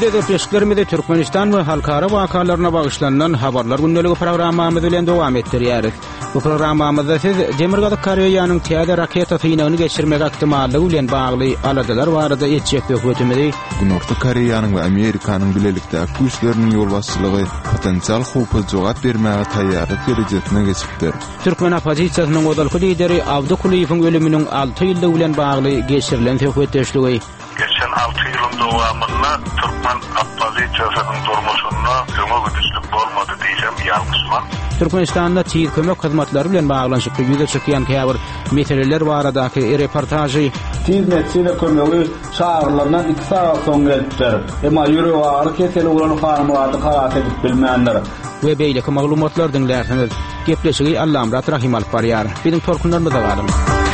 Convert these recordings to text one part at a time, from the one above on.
Hürmetli destekçilerimiz Türkmenistan ve halkara vakalarına bağışlanan habarlar gündəligi programmamızı bilen devam etdirýäris. Bu programmamızda siz Demirgazyk Koreýanyň täze raketa synagyny geçirmek ihtimallygy bilen bagly aladalar barada etjek hökümetimizi Günorta Koreýanyň we Amerikanyň bilelikde güýçleriniň ýol başçylygy potensial howpa jogap bermäge taýýarlyk derejesine geçipdir. Türkmen opozisiýasynyň godalky lideri Abdukuliýewiň ölüminiň 6 ýyldygy bilen bagly geçirilen hökümetdeşligi geçen 6 yılın dowamında Türkmen opozisiýasynyň durmuşyna öňe güýçlük bolmady diýsem ýalgysman. Türkmenistanda çiğ kömek hyzmatlary bilen baglanşyp ýüze çykýan käbir meseleler baradaky reportajy hizmetçiler kömegi şaharlardan 2 saat soň gelipdir. Emma ýüregi ağır keseli bolan hanymlary harat edip bilmeýänler we beýleki maglumatlar dinlärsiniz. Gepleşigi Allamrat Rahim alyp barýar. Bizim torkunlarymyza galym.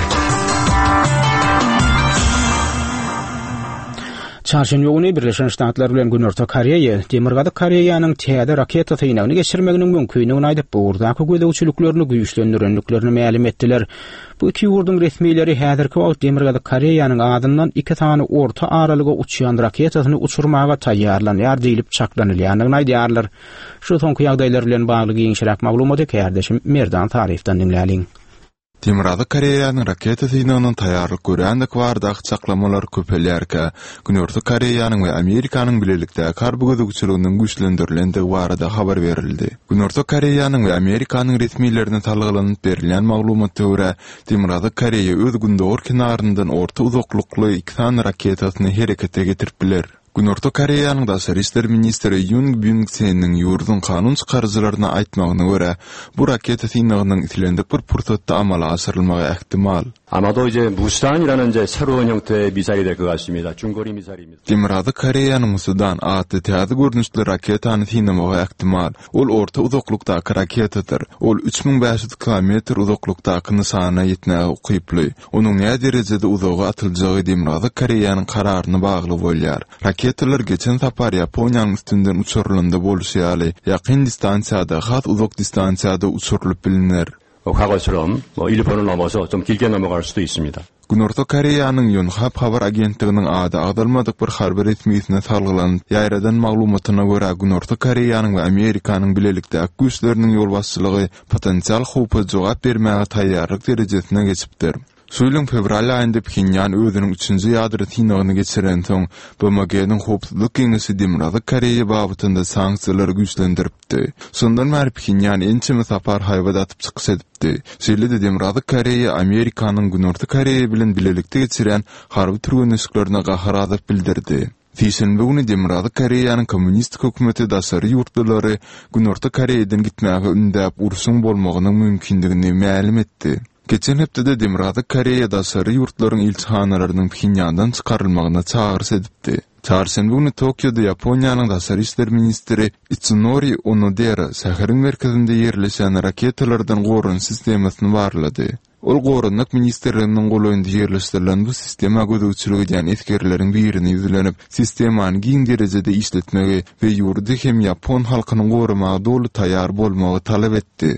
Çarşamba günü Birleşen Ştatlar bilen Günorta Koreýa, Demirgazyk Koreýanyň täze raketa synagyny geçirmeginiň mümkinligini aýdyp burdaky gödäwçiliklerini güýçlendirenliklerini ma'lum etdiler. Bu iki ýurduň resmiýetleri häzirki wagt Demirgazyk Koreýanyň adyndan 2 tane orta aralyga uçýan raketasyny uçurmaga taýýarlanýar diýilip çaklanylýanyny aýdýarlar. Şu soňky ýagdaýlar bilen bagly giňşirak maglumaty kärdeşim Merdan Tarifden dinläliň. Demirgazyk Koreýanyň raketa synagynyň taýýarlyk görändik bardak çaklamalar köpelýärkä, Günorta Koreýanyň we Amerikanyň bilelikde karby gödäwçiliginiň güýçlendirilendigi barada habar berildi. Günorta Koreýanyň we Amerikanyň resmiýetlerine talgylanyp berilen maglumatda görä, Demirgazyk Koreýa öz gündäwr kinaryndan orta uzaklykly 2 tane raketasyny herekete getirip biler. Günorta Koreýanyň Daşary işler ministri Yoon Byung-che'niň ýurdun kanun çykarjylaryna aýtmagyna görä, bu raketa synagynyň itilendik bir pursatda amala aşyrylmagy ähtimal. 아마도 이제 무스탄이라는 이제 새로운 형태의 미사일이 될 것 같습니다. 중거리 미사일입니다. Demirgazyk Koreýanyň Musudan atdy täze görnüşli raketany synamagy ähtimal. Ol orta uzaklykdaky raketadyr. Ol 3500 km uzaklykdaky nysana ýetmäge ukyply. Onuň näme derejede uzaga atyljagy Demirgazyk Koreýanyň kararyna bagly bolýar. Raketalar geçen tapar Ýaponiýanyň üstünden uçurulanda bolýaly. Ýakyn distansiýada, hat uzak distansiýada uçurulyp bilinir. 과거처럼 일본을 넘어서 좀 길게 넘어갈 수도 있습니다. Günorta Koreýanyň Yonhap habar agentliginiň ady agdalmadyk bir harby resmiýetine salgylanyp ýaýradan maglumatyna görä Günorta Koreýanyň we Amerikanyň bilelikde güýçleriniň ýol başçylygy potensial howpa jogap bermäge taýýarlyk derejesine geçipdir. Şuýlyň fevral aýynda Pjönýan özüniň 3-nji ýadry synagyny geçiren soň BMG-niň howpsuzlyk geňeşi Demirgazyk Koreýa babatynda sanksiýalary güýçlendiripdi. Şondan bäri Pjönýan ençe sapar haýbat atyp çykyş edipdi. Şeýle-de Demirgazyk Koreýa Amerikanyň Günorta Koreýa bilen bilelikde geçiren harby türgünüşlerini gaharadyp bildirdi. Fiýsen bugün Demirgazyk Koreýanyň kommunistik hökümeti Daşary ýurtdalary Günorta Koreýadan gitmäge ündäp urşuň bolmagynyň mümkinligini ma'lum etdi. Geçen hepde Demirgazyk Koreýa Daşary ýurtlaryň ilçhanalarynyň Pjönýandan çykarylmagyna çağrış edipdi. Çarşamba günü Tokyoda Ýaponiýanyň Daşary işler ministri Itsunori Onodera şäheriň merkezinde ýerleşen raketalardan gorun sistemasyny barlady. Ol gorunlyk ministrliginiň golaýynda ýerleşdirilen bu sistema gödäwçiligi ýa-ni etkerleriň birini ýüzlenip, sistemany giň derejede işletmegi we ýurdy hem Ýapon halkynyň gorumagy dolu taýýar bolmagy talap etdi.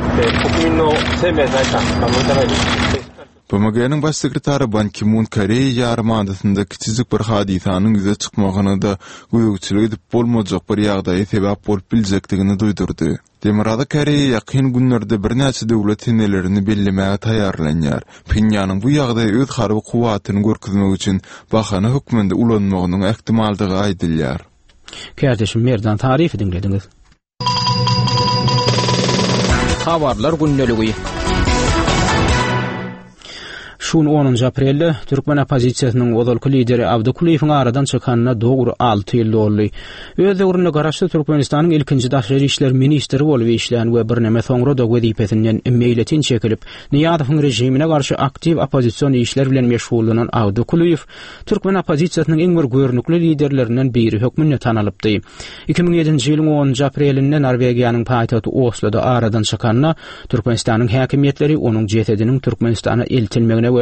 BMG-niň baş sekretary Ban Ki-moon Koreýa ýarymadasyndaki kiçik bir hadisanyň ýüze çykmagyny da göýükçilik edip bolmajak bir ýagdaýa sebäp bolup biljekdigini duýdurdy. Demirgazyk Koreýa ýakyn günlerde bir näçe döwlet hinelerini bellemäge taýýarlanýar. Pjönýanyň bu ýagdaýa öz harby kuwatyny görkezmek üçin bahana hökmünde ulanmagynyň ähtimaldygy aýdylýar. Kärdeşim Merdan Tarify dinlediňiz. Habarlar gündäligi. Şun 10 aprelde Türkmen opozisiýasynyň godalky lideri Abdukuliýewiň aradan çykanyna dogry 6 ýyl boldy. Öz döwrüne garaşly Türkmenistanyň ilkinji daşary işler ministri bolup işleýän we bir näme soňra da wezipetinden meýletin çekilip, Niýazowyň rejimine garşy aktiv opozisiýon işler bilen meşgullanan Abdukuliýew Türkmen opozisiýasynyň iň bir görnükli liderlerinden biri hökmüne tanalypdy. 2007-nji ýylyň 10 aprelinde Norwegiýanyň paýtagty Osloda aradan çykanyna Türkmenistanyň häkimetleri onuň jesediniň Türkmenistana eltilmegine we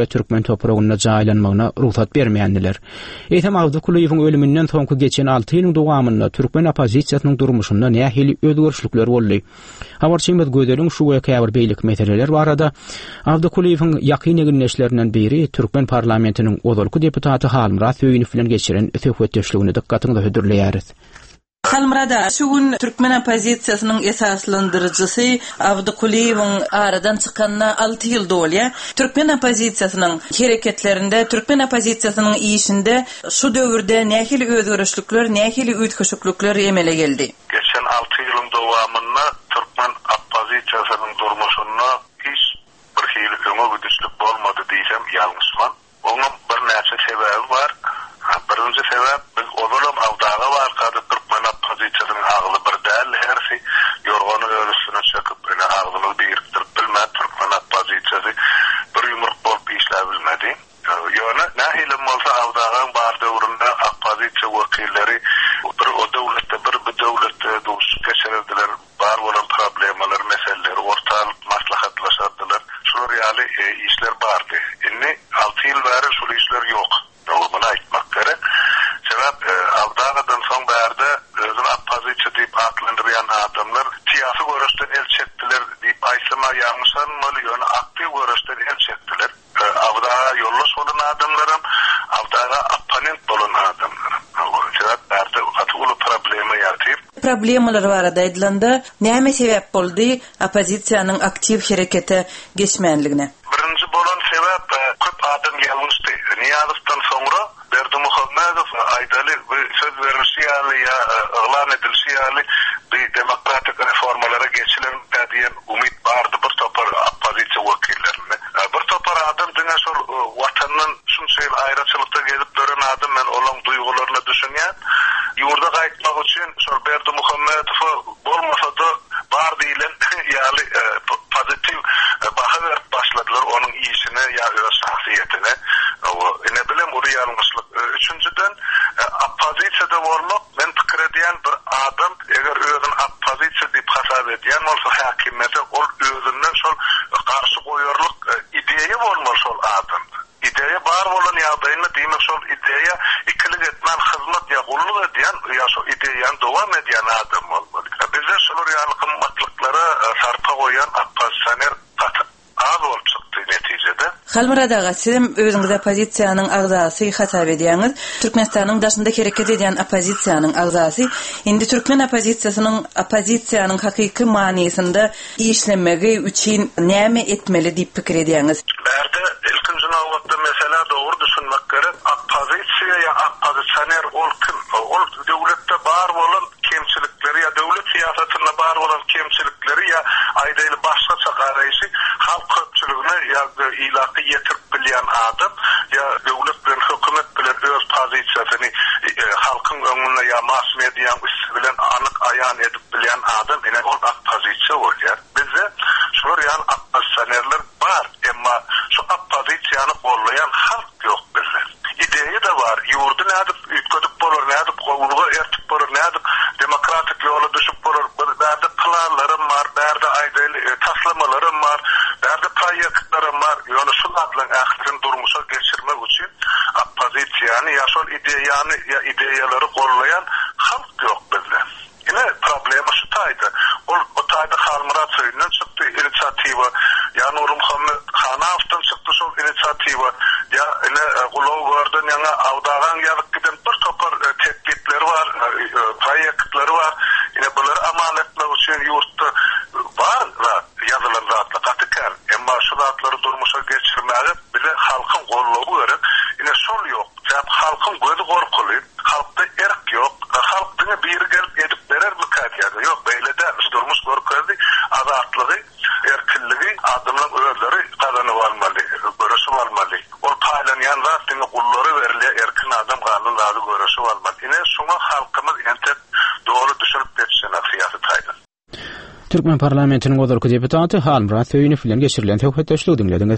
we türkmen topragyna jaýlanmagyna ruhsat bermeýändiler. Eýtem Abdukuliýewiň ölümünden soňky geçen 6 ýylyň dowamynda türkmen opozisiýasynyň durmuşynda nähili özgörüşlikler boldy. Habarçymyz gödeliň şu we käbir beýlik meseleler barada Abdukuliýewiň ýakyn eginleşlerinden biri türkmen parlamentiniň ozalky deputaty Halmrat Söýünif bilen geçiren söhbetdeşligini dikkatiňizde hödürleýäris. Halmrada şugun Türkmen opozisiýasynyň esaslandyrjysy Abdukuliýewiň aradan çykanna 6 ýyl dolýa. Türkmen opozisiýasynyň hereketlerinde, Türkmen opozisiýasynyň işinde şu döwürde nähili özgörüşlikler, nähili üýtgeşiklikler emele geldi. Geçen 6 ýylyň dowamynda Türkmen opozisiýasynyň durmuşyna hiç bir hili öňe gidişlik bolmady diýsem ýalňyşman. Onuň bir näçe sebebi bar. Birinji sebäp biz onuň awdaga barkady Türkmen opozisiýasynyň agly bir däl hersi ýorgany ölüsüne çöküp ene aglyny birikdirip bilmä Türkmen opozisiýasy bir ýumruk bolup işläp bilmedi. Ýöne nähili bolsa awdaga bar döwründe opozisiýa wekilleri bir o döwletde bir döwletde dost geçirdiler. Bar bolan problemler, meseleler ortalyk maslahatlaşdylar. Şular ýaly işler bardy. Inni 6 ýyl bäri şu işler ýok. Bunu aytmak gerek. Sebep Avdağa'dan son bärde özüni opozisiýa diýip atlandyrýan adamlar siyasi görüşden el çekdiler diýip aýsama ýalňyşanmaly, ýöne aktiw görüşden el çekdiler. Avdağa ýoldaş bolan adamlarym, Avdağa opponent bolan adamlarym. Sebep bärde gatly problema ýatyp. Problemalar barada aýdylanda näme sebäp boldy opozisiýanyň aktiw herekete geçmänligine? Birinji bolan sebäp köp adam ýalňyşdy. Niyazovdan soňra Berdimuhammedow aýdaly söz berýär ýa elan edilýär bir demokratik reformalara geçilen diýen umyt bardy bir topar opozisiýa wekillerine. Bir topar adam diňe şol watanyň şunçaýyl aýraçylykda gezip dören adam men olaň duýgularyna düşünýän. Ýurda gaýtmak üçin şol Berdimuhammedow bolmasa-da bar diýilen ýaly pozitiv baha berip başladylar onuň işine ýa öz şahsiýetine. Ene bilem uru ýalňyşlyk. Üçüncüden opozisiýada bolmak men pikir edýän bir adam eger özüni opozisiýa diýip hasap edýän bolsa hakimete ol özünden şol garşy goýarlyk ideýa bolmaly şol adam. Ideýa bar bolan ýagdaýynda diýmek şol ideýa ikilik etmän hyzmat ýa gulluk edýän ýa şol ideýany dowam edýän adam bolmaly. Bizde şolar ýaly kymmatlyklara sarpa goýan opozisiýoner az bolup çykdy netijede. Halmradaga siz özüňiz opozisiýanyň agzasy hasap edýäňiz. Türkmenistanyň daşynda hereket edýän opozisiýanyň agzasy. Indi Türkmen opozisiýanyň hakyky manysynda işlemegi üçin näme etmeli diýip pikir edýäňiz? Bärde ilkinji nowatda mesele dogry düşünmek gerek. Opozisiýa ýa opozisiýoner ol kim? Ol döwletde bar bolan kemçilikleri ýa döwlet siýasatyna bar bolan kemçilikleri ýa aýdaly başgaça garaýşy halk köpçüligine ýa ilaky ýetirip bilýän adam ýa döwlet bilen hökümet bilen öz pozisiýasyny halkyň öňünde ýa mass mediýa bilen anyk aýan edip bilýän adam ene ol opozisiýa bolýar. Bizde şolar ýaly opozisiýonerler bar, emma şu opozisiýany gollayan halk ýok bizde. Ideýa da bar, ýurdu nädip üýtgedip bolar, nädip gowluga ertip bolar, nädip demokratik ýola düşüp bolar, bärde planlarym bar, bärde aýdaly taslamalary bar, bärde proýektlerim bar. Ýöne şular bilen ähliň durmuşa geçirmek üçin opozisiýany ýa şol ideýany ýa ideýalary gollayan halk ýok bizde. Ine problema şu taýda. Ol o taýda Halmrat Söýünden çykdy inisiatiwa, ýa Nurum Muhammed Hanawdan çykdy şol inisiatiwa, ýa ine Gulawgardan ýa Awdagan ýalyp giden bir topar teklipleri bar, proýektleri bar. Ine bular amal etmek üçin ýurtda bar we ýazylan zatlar gatykar. Emma şu zatlary durmuşa geçirmäge bize halkyň gollawy gerek. Ine şol ýok. Sebäp halkyň gözi gorkuly, halkda erk ýok. Halk diňe bir gelip edip berer mi kadiýady? Ýok, beýlede durmuş gorkuly, azatlygy, erkinligi adamlaryň özleri gazanyp almaly, görüşüp almaly. Ol paýlanýan zat diňe gullary berilýär, erkin adam ganyny görüşüp almaly. Ine şoňa halkymyz entek dogry düşünüp geçişen aksiyasy taýdy. Türkmen parlamentiniň ozalky deputaty Halmrat Söýünif bilen geçirilen töhbetdeşligi dinlediňiz.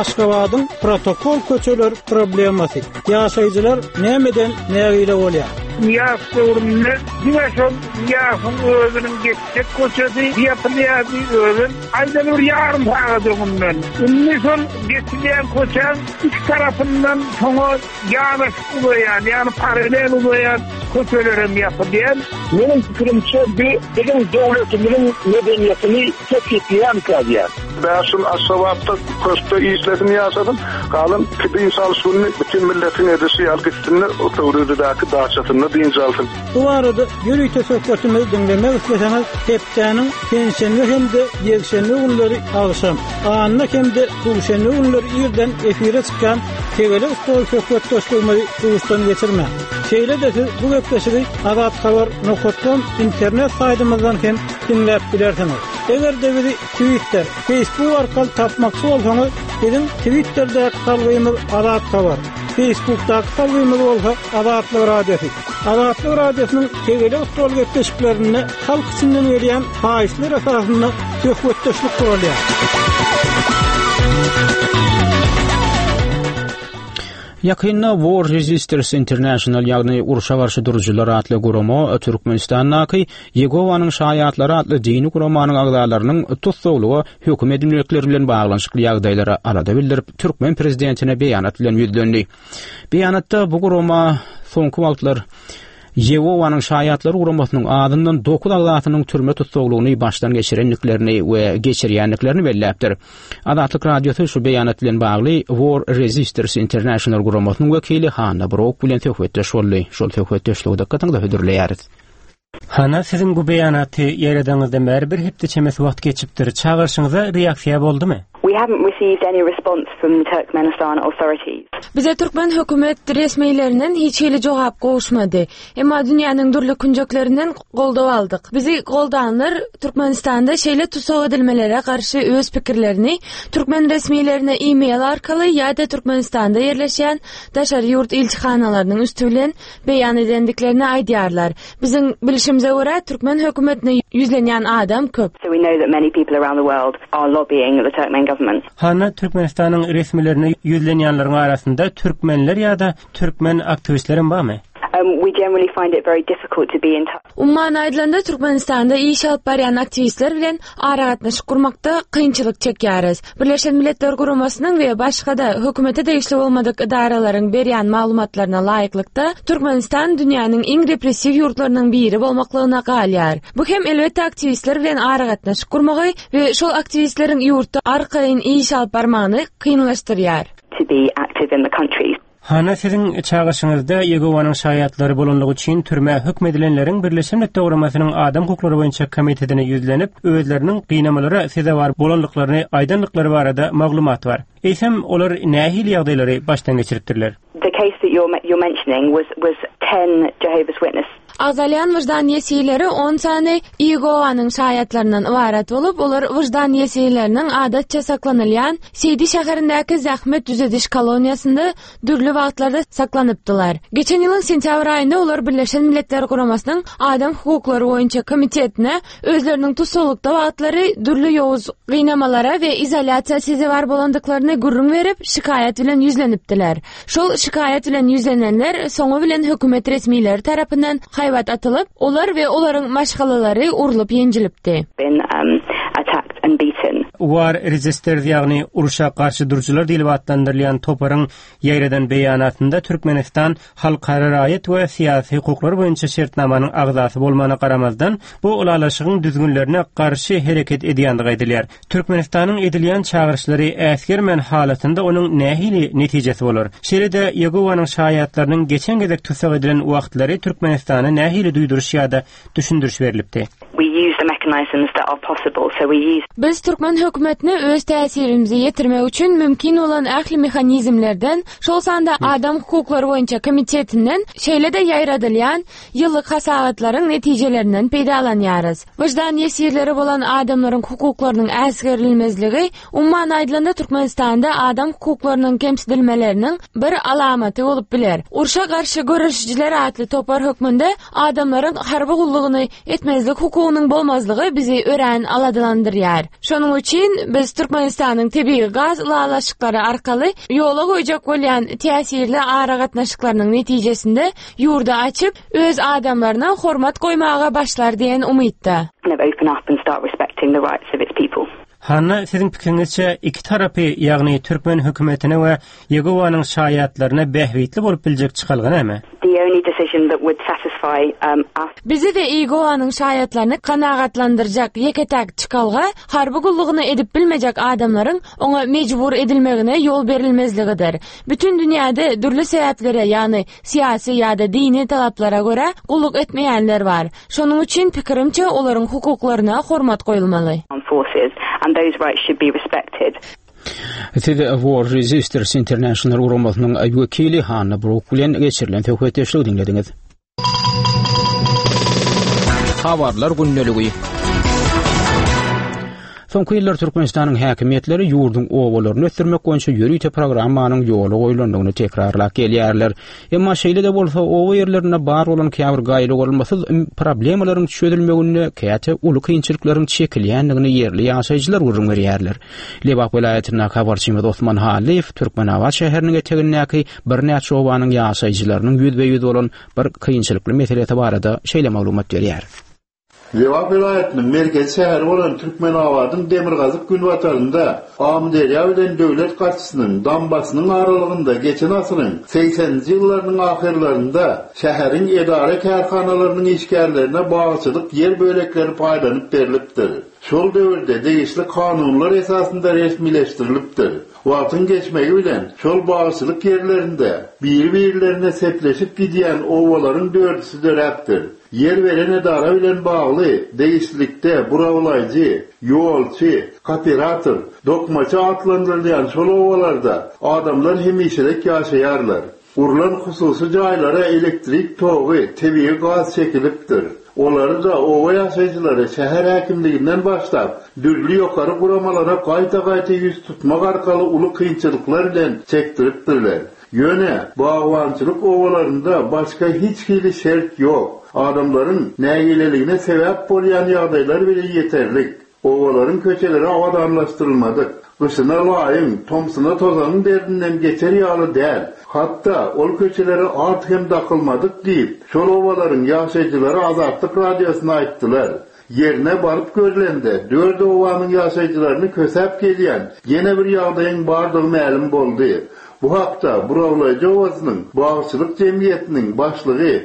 Aşgabatyň protokol köçeler problemasy. Ýaşaýjylar nämeden näme ile bolýar? Niyaz döwründe diňeşol Niyaz'ın özünün geçecek koçası Niyaz'ı özün aydan bir yarım saat ömründen. Ünlüsün geçilen koçan iki tarafından sonra yanlış ulayan yani paralel ulayan koçelerim yapılayan. Benim fikrimce bizim devletinin medeniyetini tetikleyen kazıyan. Başın asabapta köşte izledin yasadım. Kalın kıdımsal sunni bütün milletin edisi algısını o tavırıdaki dağçatını dinceltin. Bu arada yürüyte sohbetimizi dinlemek isterseniz hepsinin pensioni hem de yekşenli günleri alsam. Anlık hem de tuşenli günleri yerden efire çıkan Tegele Ustalı sohbet dostluğumu uğustan getirme. Şeyle de siz bu webdesini adatxabar.com internet saytımızdan hem dinlep bilersiniz. Eger de bizi Twitter, Facebook arkalı tapmakçı olsanız bizim Twitter'daki salgıyımız Adatxabar. Facebook'daki salgıyımız olsa Adatlı Radyosu. Adatlı Radyosu'nun Tegele Ustalı webdeşiklerine halk içinden veriyen faizler esasında sohbetdeşlik kuruluyor. Yakynda War Resisters International ýagny uruşa garşy durujylar atly gurama Türkmenistanyň Yegowanyň şaýatlary atly dini guramanyň agdalarynyň tutsaglygy höküm edilmekleri bilen baglanyşykly ýagdaýlara arada bildirip Türkmen prezidentine beýanat bilen ýüzlendi. Beýanatda bu gurama soňky wagtlar Yegowanyň şaýatlary guramasynyň adyndan 9 agdatynyň türme tutsaglygyny başdan geçirenliklerini we geçirýänliklerini belläpdir. Adatlyk radiosu şu beýanat bilen bagly War Resisters International guramasynyň wekili Hanna Brok bilen töhfetdeş boldy. Şol töhfetdeşligi dikkatiniňizde hödürleýäris. Hanna, sizin bu beýanaty ýeredeňizde bäri bir hepde çemes wagt geçipdir. Çağırşyňyza reaksiýa boldymy? We haven't received any response from the Turkmenistan authorities. Bize Türkmen hökümet resmiýetlerinden hiç hili jogap goşmady. Emma dünýäniň dürli künjeklerinden goldap aldyk. Bizi goldanlar Türkmenistanda şeýle tutsag edilmelere garşy öz pikirlerini Türkmen resmiýetlerine e-mail arkaly ýa-da Türkmenistanda ýerleşýän daşary ýurt elçixanalarynyň üstünden beýan edendiklerini aýdýarlar. Biziň bilişimize görä Türkmen hökümetine ýüzlenýän adam köp. So we know that many people around the world are lobbying the Turkmen government. Hanna, Türkmenistanyň resmiýetlerine ýüzlenýänleriň arasynda türkmenler ýa-da türkmen aktivistlerin barmy? We generally find it very difficult to be in touch. Umman aýdylanda Türkmenistanda iş alyp barýan aktivistler bilen aragatnaşyk gurmakda kynçylyk çekýäris. Birleşen Milletler Guramasynyň we başga-da hökümete degişli bolmadyk idaralaryň berýän maglumatlaryna laýyklykda Türkmenistan dünýäniň iň repressiw ýurtlarynyň biri bolmaklygyna galýar. Bu hem elbetde aktivistler bilen aragatnaşyk gurmagy we şol aktivistleriň ýurtda arkaýyn iş alyp barmagyny kynlaşdyrýar. To be active in the country. Hanna, sizin çağışyňyzda Yegowanyň şaýatlary bolonlygy üçin türme hökmedilenleriň Birleşen Milletler Guramasynyň adam hukuklary boýunça komitetine ýüzlenip, özleriniň gynamalara sezabar bolonlyklaryny aýdanlyklary barada maglumat bar. Eýsem olar nähili ýagdaýlary başdan geçiripdirler? The case that you're mentioning was 10 Jehovah's Witness. Azalyan wyjdan ýesirleri 10 sany Yegowanyň şaýatlarynyň ibarat bolup, olar wyjdan ýesirleriniň adatça saklanylýan Seydi şäherindäki Zähmet düzediş koloniýasynda dürli wagtlarda saklanypdylar. Geçen ýylyň sentýabr aýynda olar Birleşen Milletler Guramasynyň adam hukuklary boýunça komitetine özleriniň tutsaglykda wagtlary dürli ýowuz gynamalara we izolasiýa sezebar bolandyklaryny gurrun berip şikaýat bilen ýüzlenipdiler. Şol şikaýat bilen ýüzlenenler soňu bilen hökümet resmiýetleri tarapyndan hayvat atılıp, olar ve olaryň maşgalalary urulyp ýenjilipdi. Attacked and beaten. War Resisters ýagny uruşa garşy durujylar diýilip adlandyrylýan toparyň ýereden beýanatynda Türkmenistan halkara raýat we siýasy hukuklar boýunça şertnamanyň agzasy bolmagyna garamazdan bu ulalaşygyň düzgünlerine garşy hereket edýänligi aýdylýar. Türkmenistanyň edilýän çağırşlary äsgermen halatynda onuň nähili netijesi bolar? Şeýle-de Yegowanyň şaýatlarynyň geçen gezek tutsak edilen wagtlary Türkmenistana nähili duýduruş ýa-da düşündürüş berilipdi? We use the mechanisms that are possible. So we use. Biz Türkmen hökümetine öz täsirimizi ýetirmek üçin mümkin olan ähli mexanizmlerden, şol sanda adam hukuklary boýunça komitetinden şeýle-de ýaýradylýan ýyllyk hasagatlaryň netijelerinden peýdalanýarys. Wyjdan ýesirleri bolan adamlaryň hukuklarynyň äsgerilmezligi umman aýdylanda Türkmenistanda adam hukuklarynyň kemsidilmeleriniň bir alamaty bolup biler. Urşa garşy görüşçiler atly topar hökmünde adamlaryň harby gullygyny etmezlik hukugynyň suwunyň bolmazlygy bizi ören aladylandyrýar. Şonuň üçin biz Türkmenistanyň tebii gaz lalaşyklary arkaly ýola goýjak bolýan täsirli ara gatnaşyklarynyň netijesinde ýurda açyp öz adamlaryna hormat goýmaga başlar diýen umytda. Open up and start respecting the rights of its people. Hanna sizin pikiňizçe iki tarapy, ýagny Türkmen hökümetine we Ýegowanyň şaýatlaryna behwitli bolup biljek çykylgan näme? The only decision that would satisfy us. Bizi de Ýegowanyň şaýatlaryny kanagatlandyrjak ýeketäk çykalga harby gullugyny edip bilmejek adamlaryň oňa mejbur edilmegine ýol berilmezligidir. Bütün dünýäde dürli sebäplere, ýagny siýasy ýa-da dini talaplara görä gulluk etmeýänler bar. Şonuň üçin pikirimçe olaryň hukuklaryna hormat goýulmaly. And those rights should be respected. The War Resisters International uramasynyň wekili Hanna Brooklen geçirilen töhfetdeşlik dinlediňiz. Habarlar günneligi. Soňky ýyllar Türkmenistanyň häkimetleri ýurdun owalaryny ötürmek boýunça ýörüýte programmanyň ýoly goýulandygyny tekrarlap gelýärler. Emma şeýle de bolsa owa ýerlerine bar bolan käbir gaýly bolmasy problemalaryň çözülmegine käte uly kynçylyklaryň çekilýändigini ýerli ýaşaýjylar urun berýärler. Lebap welaýatyna habarçymyz Osman Haliyew Türkmenabad şäheriniň etegindäki bir näçe owanyň ýaşaýjylarynyň ýüzbe-ýüz bolan bir kynçylykly meselesi barada şeýle maglumat berýär. Lebap vilayatynyň merkezi şäheri bolan Türkmenabadyň Demirgazyk Gülbatarynda Amderýa bilen döwlet garşysynyň dambasynyň aralygynda geçen asyryň 80-nji ýyllarynyň ahirlerinde şäheriň edara kärhanalarynyň işgärlerine bagçylyk yer bölekleri paýdanyp berilipdir. Şol döwürde degişli kanunlar esasında resmileşdirilipdir. Wagtyň geçmegi bilen şol bagçylyk yerlerinde bir-birlerine sepleşip gidýän owalaryň dördüsi döräpdir. Yer veren edara bilen bagly degişlikde burawlaýjy, ýolçy, kooperator, dokmaçy atlandyrylýan şol owalarda adamlar hemişelek ýaşaýarlar. Urulan hususy jaýlara elektrik togy, tebii gaz çekilipdir. Olary da owa ýaşaýjylary şäher häkimliginden başlap dürli ýokary guramalara gaýta-gaýta ýüz tutmak arkaly uly kynçylyklar bilen çekdiripdirler. Ýöne bagwançylyk owalarynda başga hiç hili şert ýok. Adamlaryň nägileligine sebäp bolýan ýagdaýlar bilen ýeterlik. Owalaryň köçeleri awadanlaşdyrylmady. Gyşyna laýyň, tomsyna tozanyň derdinden geçer ýaly däl. Hatta ol köçeleri art hem dakylmadyk diýip, şol owalaryň ýaşaýjylary Azatlyk radiosyna aýtdylar. Yerine barıp görülende 4 owanyň ýaşaýjylaryny kösäp gelýän ýene bir ýagdaýyň bardygy ma'lum boldy. Bu hakda Burawlaýjy owasynyň bagçylyk jemgyýetiniň başlygy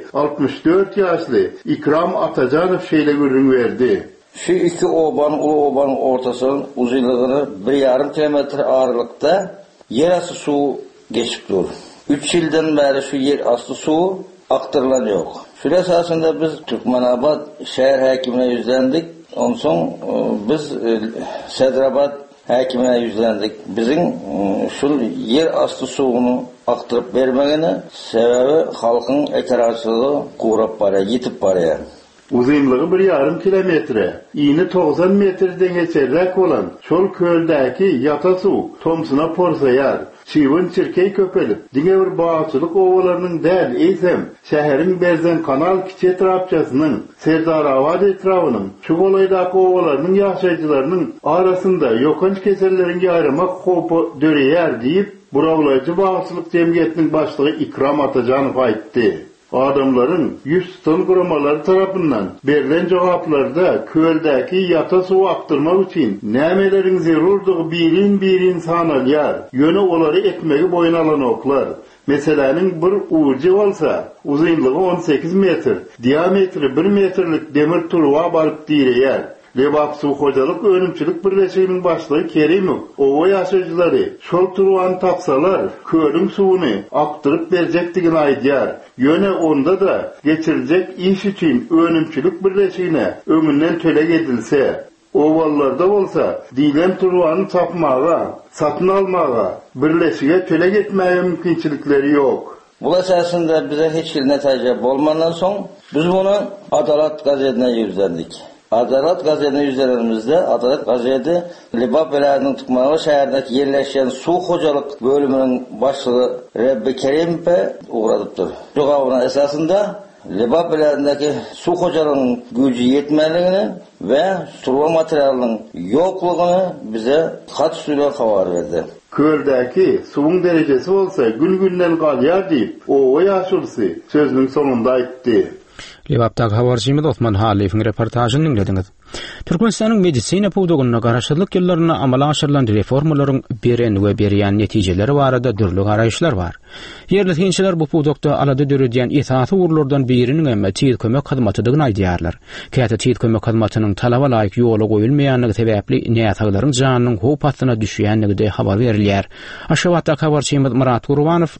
64 ýaşly Ikram Atajanow şeýle görüň berdi. Şu iki oban, ulu obanın ortasının uzunluğunu 1,5 kilometre ağırlıkta yer astı su geçip dur. 3 yıldan beri şu yer astı su aktarılan yok. Şu esasında biz Türkmenabad şehir hakimine yüzlendik. Ondan sonra biz Sedrabad hakimine yüzlendik. Bizim şu yer astı suunu aktarıp vermegine sebebi halkın etirazçılığı kuğrap baraya, yitip baraya. Uzunluğu 1,5 kilometre, ýyny 90 metreden geçerlik olan şol köldäki ýata su tomsyna porsaýar. Çiwin çirkey köpelip, diňe bir bagçylyk owalarynyň däl eýsem, şäheriň Berzen kanal kiçi etrapçasynyň, Serdarabad etrawynyň, şu bolaýdaky owalarynyň ýaşaýjylarynyň arasynda ýokanç keselleriň ýaýramak hopy döreýär diýip, Burawlaýjy bagçylyk jemgyýetiniň başlygy Ikram Atajanow aýtdy. Adamların yüz tutan kuramaları tarafından berilen cevaplarda köldäki ýata suw aktyrmak üçin nämelerin zerurdygy birin sanalyar, ýöne olary etmegi boýun alan oklar. Meselenin bir ucu bolsa, uzunluğu 18 metr, diametri 1 metrlik demir turwa baryp diýerýär. Lebap Suw hojalyk önümçilik birleşiginiň başlygy Kerimow, owa ýaşaýjylary şol turwany tapsalar, köldüň suwuny aktyryp berjekdigini aýdýar. Ýöne onda da geçirijek iş üçin önümçilik birleşigine öňünden töleg edilse, owallarda bolsa diýlen turwany tapmaga, satyn almaga, birleşige töleg etmäge mümkinçilikleri ýok. Bu esasında bize hiç bir netije bolmandan soň biz bunu Adalat gazetine yüzlendik. Adalat gazetine yüzlerimizde Adalat gazeti Lebap vilayatynyň Türkmenabad şäherindäki yerleşen suw hojalyk bölüminiň başlygy Rebbe Kerimpe uğradypdyr. Jogabyna esasında Lebap bilenindeki su hocalarının gücü yetmeliğini ve sulama materyalinin yokluğunu bize kat suyla haber verdi. Köldäki suwun derecesi bolsa gün-günden galýar diýip, o ýaşursa sözüniň sonunda aýtdy. Lebapdaky habarçymyz Osman Haliýewiň reportažyny dinlediňiz. Türkmenistanyň medisina pawdogyna garaşdyrlyk ýyllaryna amala aşyrylan reformalaryň beren we berýän netijeleri barada dürli garaýşlar bar. Yerli hinçiler bu pawdogda alada döredýän ýetaty urlardan biriniň emme tiýit kömek hyzmatydygyny aýdýarlar. Käte tiýit kömek hyzmatynyň talaba laýyk ýola goýulmaýanlygy sebäpli näýetaglaryň janynyň howp astyna düşýänligide habar berilýär. Aşgabatdaky habarçymyz Murat Gurwanow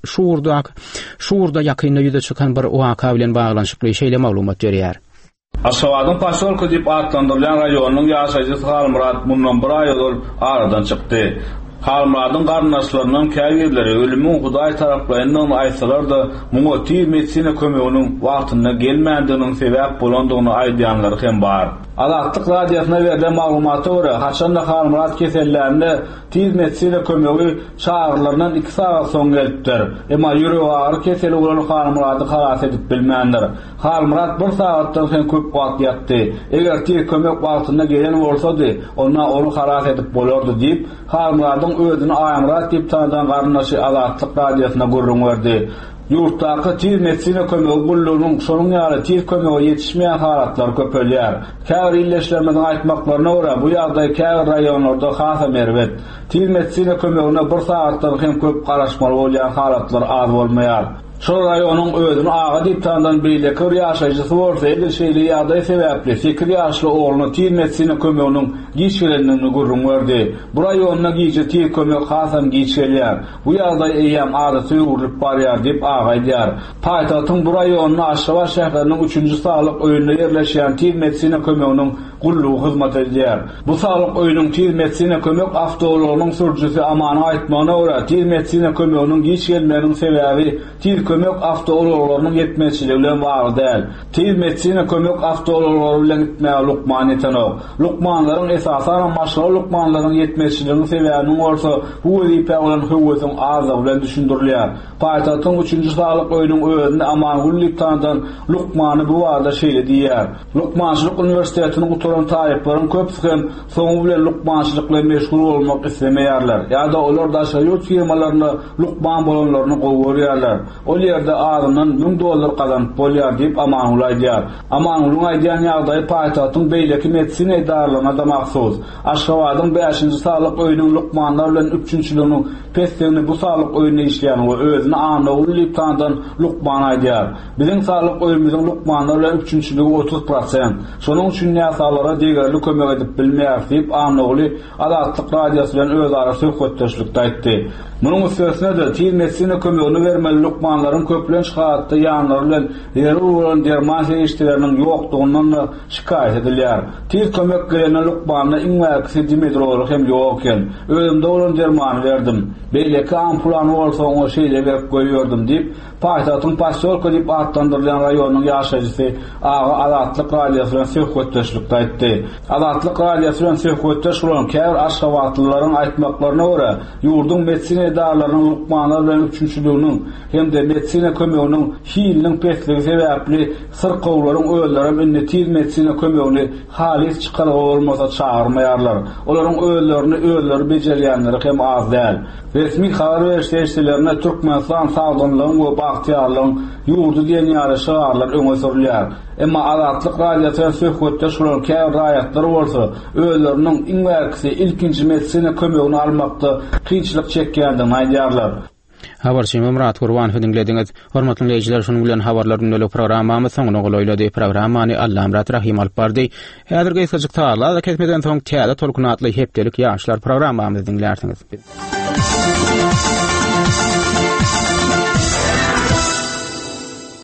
şuurda ýakyna ýüze çykan bir waka bilen baglanyşykly şeýle maglumat berýär. Aşgabatın Paşolky diýip adlandyrılan raýonynyň ýaşaýjysy Halmurat mundan bir aý ol aradan çykdy. Halmurat'ın garnaşlarından kägirleri ölümün Hudaý taraplarından aýsalar da muňa tiýip medisina kömeginiň wagtyna gelmändiginiň sebäp bolandygyny aýdýanlar hem bar. Alatlyk radiýasyna berilen maglumata görä, haçanda Halmurat kesellerinde tiýip medisina kömegi çağrılaryndan 2 saat soň gelipdir. Emma ýüregi agyr keseli bolan Halmuraty halas edip bilmändir. Halmurat 1 saatdan hem köp wagt ýatdy. Eger tiýip kömek wagtyna gelen bolsady, onda onu halas edip bolardy diýip Halmurat'ın özüni aýamrat diýip tanıdan garnaşy Alatlyk radiýasyna gurrun berdi. Yurtdaky tiýip medisina kömegi gullugynyň şonuň ýaly tiýip kömegi ýetişmeýän halatlar köpelýär. Käbir illeşlermeden aýtmaklaryna görä, bu ýagdaý käbir raýonlarda hasa merwet. Tiýip medisina kömegine 1 saatdan hem köp garaşmaly bolýan halatlar az bolmaýar. Şol raýonyň özüni aga diýip tanıdan beýleki bir ýaşaýjysy bolsa, el şeýle ýagdaý sebäpli 8 ýaşly ogluny tiýip medisina kömeginiň giçgelendigini gurrun berdi. Bu raýonyna giçe tiýip kömek hasam giçgelýär. Bu ýagdaý eýem adaty urup barýar diýip aga aýdýar. Paýtagtyň bu raýonyna Aşgabat şäheriniň 3-nji saglyk öýünde ýerleşýän tiýip medisina kömeginiň gullugy hyzmat edýär. Bu saglyk öýüniň tiýip medisina kömek awtoglugynyň sürjüsi amany aýtmagyna görä, tiýip medisina kömeginiň giçgelmeginiň sebäbi tiýip kömek awtogluklarynyň ýetmezçiligi bilen bar däl. Tiýip medisina kömek awtogluklary bilen gitmäge lukman etenok. Lukmanlaryň esasan maşgal lukmanlaryň ýetmezçiliginiň sebäbini bolsa, bu wezipä bolan höwüsiň azlygy bilen düşündirilýär. Paýtagtyň 3-nji saglyk öýüniň özünde aman gullip tanıdan lukmany bu wagda şeýle diýär. Lukmançylyk universitetiniň uturan taýyplaryň köpsi hem soňu bilen lukmançylykla meşgul bolmak islemeýärler. Ýa-da olar daşaýut firmalaryna lukman bolanlaryny gowurýarlar. O ýerde ağzından $1000 kazanıp bolýar diýip Amanul aýdýar. Amanulun aýdýan ýagdaý paýtagtyň beýleki medisina edaralaryna da mahsus. Aşgabatyň 5-nji saglyk öýüniň lukmanlar bilen 3-njiliginiň peslegini bu saglyk öýünde işleýän we özüni Amanul diýip tanıdan lukman aýdýar. Biziň saglyk öýümizin lukmanlar bilen 3-njiligi 30%. Şonuň üçin näsalara digerli kömek edip bilmeýär diýip Amanul Alatlyk radiýasy bilen özara söhbetdeşlikde aýtdy. Munyň üstesine de tiýip medisina kömegini bermeli lukmanlaryň köplen şahatda ýanlary bilen ýeri bolan derman işçileriniň ýokdugyny da şikaýet edilýär. Tiýip kömek gelen lukmanyna iňmäki Dimitrowly hem ýok eken. Özümde bolan dermany berdim. Beýleki ampulany bolsa o şeýle berip goýýardym diýip paýtagtyň Paşolky diýip adlandyrılan raýonyň ýaşaýjysy aga Alatlyk radiýasy bilen söhbetdeşlikde aýtdy. Alatlyk radiýasy bilen söhbetdeş bolan käbir Aşgabatlylaryň aýtmaklaryna görä, ýurdun medisina edaralarynyň lukmanlar bilen 3-njiliginiň hem de medisina kömeginiň hiýliniň pesligi sebäpli syrkawlaryň öýlerim indi tiýip medisina kömegini halis çykaryp bolmasa çağırmaýarlar. Olaryň öýlerini öýleri bejerýänleri hem az däl. Resmi habar berişlerine Türkmenistan sagdanlygyň we bagtyarlygyň ýurdu diýen ýaly şaharlar öňe sürilýär. Emma Alatlyk radiýasyna söhbetde şular käbir raýatlar bolsa, öýleriniň iňmäkisi ilkinji medisina kömegini almakda kynçylyk çekýändigini aýdýarlar. Habarçym Murat Gurwanow dinlediňiz. Hormatly dinleýijiler, şonuň bilen habarlaryň öňe programmamy soňuna goýlady. Programmany Allah Murat Rahim alyp bardy. Häzirgi ýa-da taýla da ketmeden soň täze tolkunatly hepdelik ýaşlar programmamyzy dinlärsiňiz.